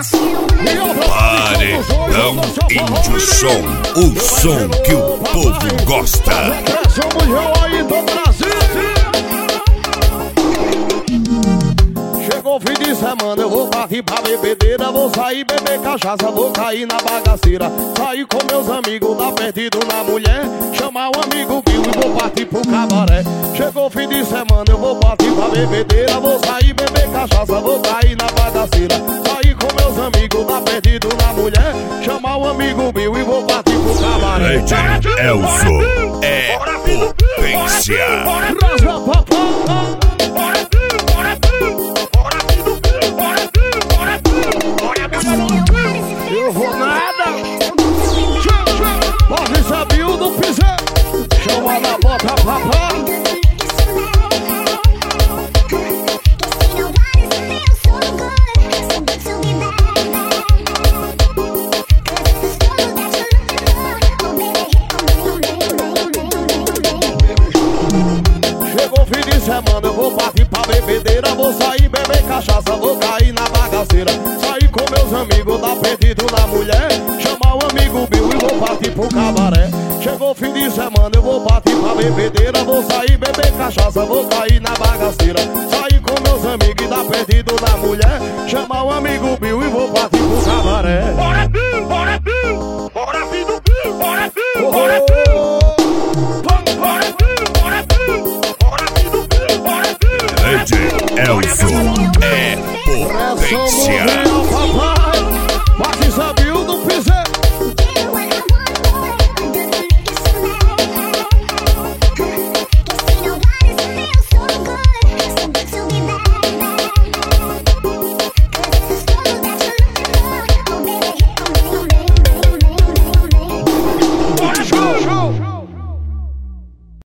Paredão Índio Som, o som que o povo gosta. Somos eu aí do Brasil. Chegou o fim de semana, eu vou partir pra bebedeira. Vou sair beber cachaça, vou cair na bagaceira. Sair com meus amigos, dar perdido na mulher. Chamar um amigo Bill e vou partir pro cabaré. Chegou o fim de semana, eu vou partir pra bebedeira. Vou sair beber cachaça, vou cair na bagaceira. Sair com meus amigos, dar perdido na mulher. Chamar um amigo Bill e vou partir pro cabaré. DJ Elzo é potência. Eu vou nada. Pode saber o do pisar. Chama na bota, papá. Chegou o fim de semana, eu vou partir pra bebedeira. Vou sair beber cachaça, vou cair na bagaceira. Sair com meus amigos, dar perdido na mulher. Chamar um amigo Bill e vou partir pro cabaré. Chegou o fim de semana, eu vou partir pra bebedeira. Vou sair beber cachaça, vou cair na bagaceira. Sair com meus amigos e dar perdido na mulher. Chamar um amigo Bill e vou partir pro cabaré. Bora Bill, bora Bill, bora Bill do Bill, bora Bill, bora Bill. DJ Elzo é potência.